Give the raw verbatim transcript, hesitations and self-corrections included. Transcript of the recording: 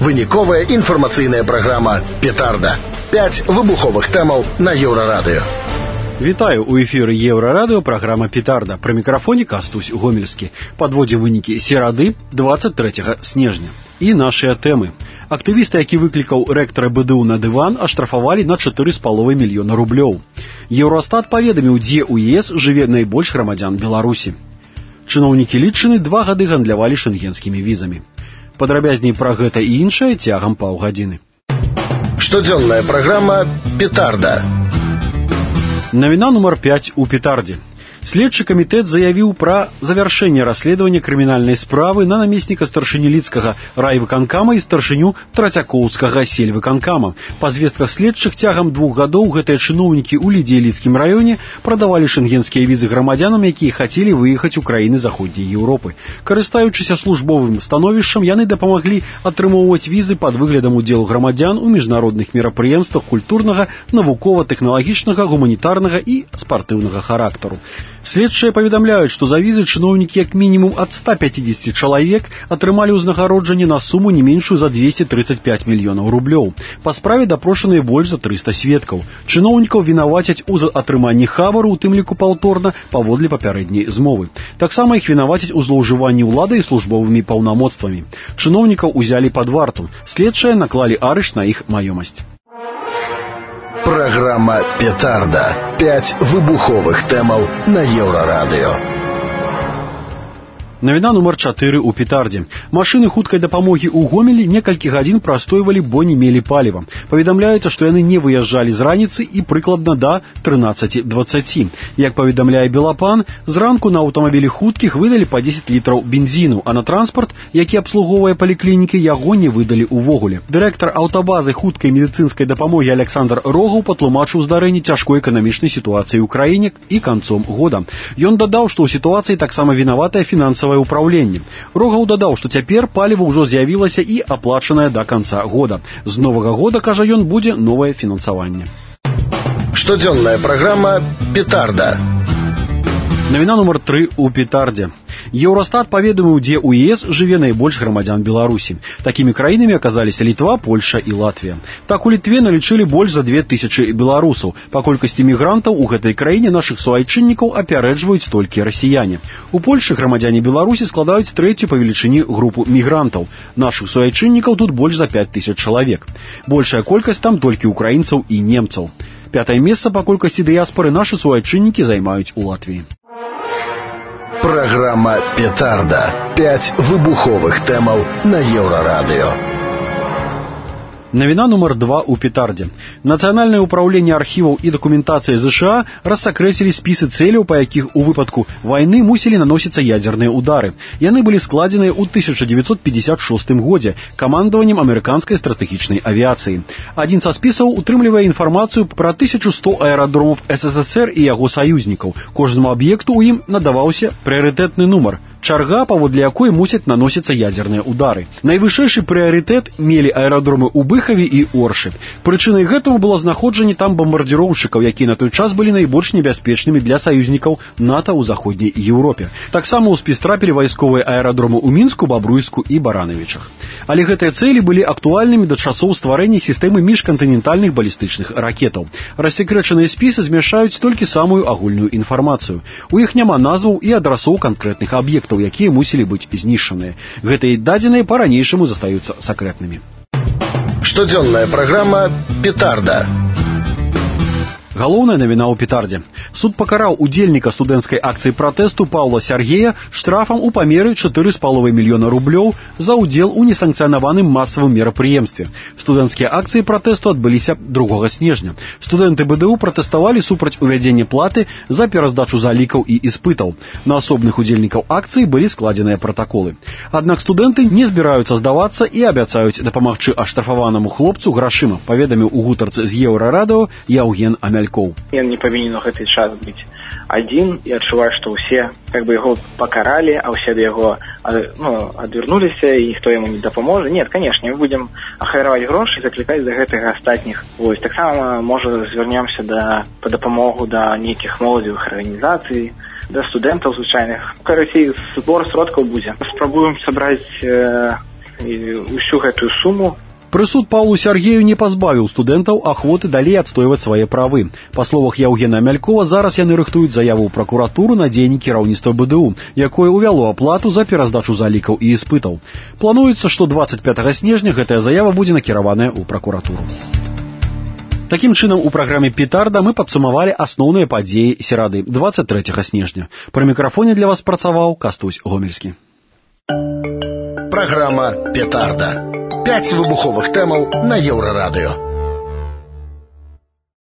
Выніковая інфармацыйная праграма «Петарда». Пяць выбуховых тэмаў на Еўрарадыё. Вітаю, у эфіры Еўрарадыё, праграма «Петарда». Пры мікрафоне Кастусь Гомельскі. Падводзім вынікі серады двадцать трэцяга снежня. І нашыя тэмы. Актывісты, які выклікаў рэктара БДУ на дыван, аштрафавалі на чатыры з паловай мільёна рублёў. Еўрастат паведаміў, дзе ў ЕС жыве найбольш грамадзян Беларусі. Чыноўнікі Літчыны два гады гандлявалі шэнгенскімі візамі. Падрабязней пра гэта і іншае цягам паўгадзіны. Штодзённая праграма «Петарда». Навіна нумар пяць у «Петардзе». Следчы камітэт заявіў пра завяршэнне расследавання крымінальнай справы на намесніка старшыні Лідскага райвыканкама і старшыню Трацякоўскага сельвыканкама. Па звестках следчых, цягам двух гадоў гэтыя чыноўнікі ў Лідзе і Лідскім раёне прадавалі шэнгенскія візы грамадзянам, якія хацелі выехаць у краіны заходняй Еўропы. Карыстаючыся службовым становішчам, яны дапамаглі атрымоўваць візы пад выглядам удзелу грамадзян у міжнародных мерапрыемствах культурнага, навукова-тэхналагічнага, гуманітарнага і спартыўнага характару. Следчыя паведамляюць, што за візы чыноўнікі як мінімум ад ста пяцідзесяці чалавек атрымалі ўзнагароджанне на суму не меншую за двесце трыццаць пяць мільёнаў рублёў. Па справе дапрошаныя больш за трыста сведкаў. Чыноўнікаў вінавацяць у атрыманні хабару, у тым ліку паўторна, паводле папярэдняй змовы. Таксама іх вінавацяць у злоўжыванні ўладай і службовымі паўнамоцтвамі. Чыноўнікаў узялі пад варту. Следчыя наклалі арышт на іх маёмасць. Праграма «Петарда». Пяць выбуховых тэмаў на Еўрарадыё. Навіна нумар чатыры ў «Петардзе». Машыны хуткай дапамогі ў Гомелі некалькі гадзін прастойвалі, бо не мелі паліва. Паведамляецца, што яны не выязджалі з раніцы і прыкладна да трынаццаці дваццаці. Як паведамляе Белапан, зранку на аўтамабілі хуткіх выдалі па дзесяць літраў бензіну, а на транспарт, які абслугоўвае паліклінікі, яго не выдалі ўвогуле. Дырэктар аўтабазы хуткай медыцынскай дапамогі Александр Рогаў патлумачыў здарэнне цяжкой эканамічнай сітуацыі ў краіне і канцом года. Ён дадаў, што ў сітуацыі таксама вінаватае фінансавае управленне. Рогаў дадаў, што цяпер паліва ўжо з'явілася і аплачанае да канца года. З новага года, кажа ён, будзе новае фінансаванне. Штодзённая праграма «Петарда». Навіна нумар тры ў «Петардзе». Еўрастат паведаміў, дзе ў ЕС жыве найбольш грамадзян Беларусі. Такімі краінамі аказаліся Літва, Польша і Латвія. Так, у Літве налічылі больш за две тысячы беларусаў. Па колькасці мігрантаў у гэтай краіне нашых суайчыннікаў апярэджваюць толькі расіяне. У Польшы грамадзяне Беларусі складаюць трэцюю па велічыні групу мігрантаў. Нашых суайчыннікаў тут больш за пяць тысяч чалавек. Большая колькасць там толькі украінцаў і немцаў. Пятае месца па колькасці дыяспары нашы суайчыннікі займаюць у Латвіі. Праграма «Петарда». Пяць выбуховых тэмаў на Еўрарадыё. Навіна нумар два ў «Петардзе». Нацыянальнае ўпраўленне архіваў і дакументацыі ЗША рассакрэцілі спісы цэляў, па якіх у выпадку вайны мусілі наносіцца ядзерныя ўдары. Яны былі складзеныя ў тысяча дзевяцьсот пятьдесят шостым годзе камандаваннем амерыканскай стратэгічнай авіяцыі. Адзін са спісаў утрымлівае інфармацыю пра тысячу сто аэрадромаў СССР і яго саюзнікаў. Кожнаму аб'екту ў ім надаваўся прыярытэтны нумар. Чарга, паводле якой мусяць наносіцца ядзерныя ўдары. Найвышэйшы прыярытэт мелі аэрадромы ў Быхаве і Оршы. Прычынай гэтага было знаходжанне там бамбардзіроўшчыкаў, якія на той час былі найбольш небяспечнымі для саюзнікаў НАТО ў заходняй Еўропе. Таксама ў спіс трапілі вайсковыя аэрадромы ў Мінску, Бабруйску і Баранавічах. Але гэтыя цэлі былі актуальнымі да часоў стварэння сістэмы міжкантынентальных балістычных ракетаў. Рассекрэчаныя спісы змяшчаюць толькі самую агульную інфармацыю. У іх няма назваў і адрасоў канкрэтных аб'ектаў, якія мусілі быць знішчаныя. Гэтыя дадзеныя па-ранейшаму застаюцца сакрэтнымі. Штодзённая праграма «Петарда». Галоўная навіна ў «Петардзе». Суд пакараў удзельніка студэнцкай акцыі пратэсту Паўла Сяргея штрафам у памеры чатыры з паловай мільёна рублёў за ўдзел у несанкцыянаваным масавым мерапрыемстве. Студэнцкія акцыі пратэсту адбыліся другога снежня. Студэнты БДУ пратэставалі супраць увядзення платы за пераздачу залікаў і іспытаў. На асобных удзельнікаў акцыі былі складзеныя пратаколы. Аднак студэнты не збіраюцца здавацца і абяцаюць дапамагчы аштрафаванаму хлопцу грашыма, паведаміў у гутарцы з Еўрарадыё Яўген Амялькоў. Ён не павінен у гэты час быць адзін і адчуваць, што ўсе как бы яго пакаралі, а ўсе да яго ну, адвярнуліся і ніхто яму не дапаможа. Нет, канешне, мы будзем ахвяраваць грошы і заклікаць да гэтага астатніх. Вось таксама можа звярнемся да па дапамогу да нейкіх моладзевых арганізацый, да студэнтаў звычайных. Карацей, збор сродкаў будзе. Спрабуем сабраць э, усю гэтую суму. Прысуд Паўлу Сяргею не пазбавіў студэнтаў ахвоты далей адстойваць свае правы. Па словах Яўгена Мялькова, зараз яны рыхтуюць заяву ў пракуратуру на дзеянні кіраўніцтва бэ дэ у, якое ўвяло аплату за пераздачу залікаў і іспытаў. Плануецца, што дваццаць пятага снежня гэтая заява будзе накіраваная ў пракуратуру. Такім чынам, у праграме «Петарда» мы падсумавалі асноўныя падзеі серады дваццаць трэцяга снежня. Пры мікрафоне для вас працаваў Кастусь Гомельскі. Праграма «Петарда». Пяць выбуховых тэмаў на Еўрарадыё.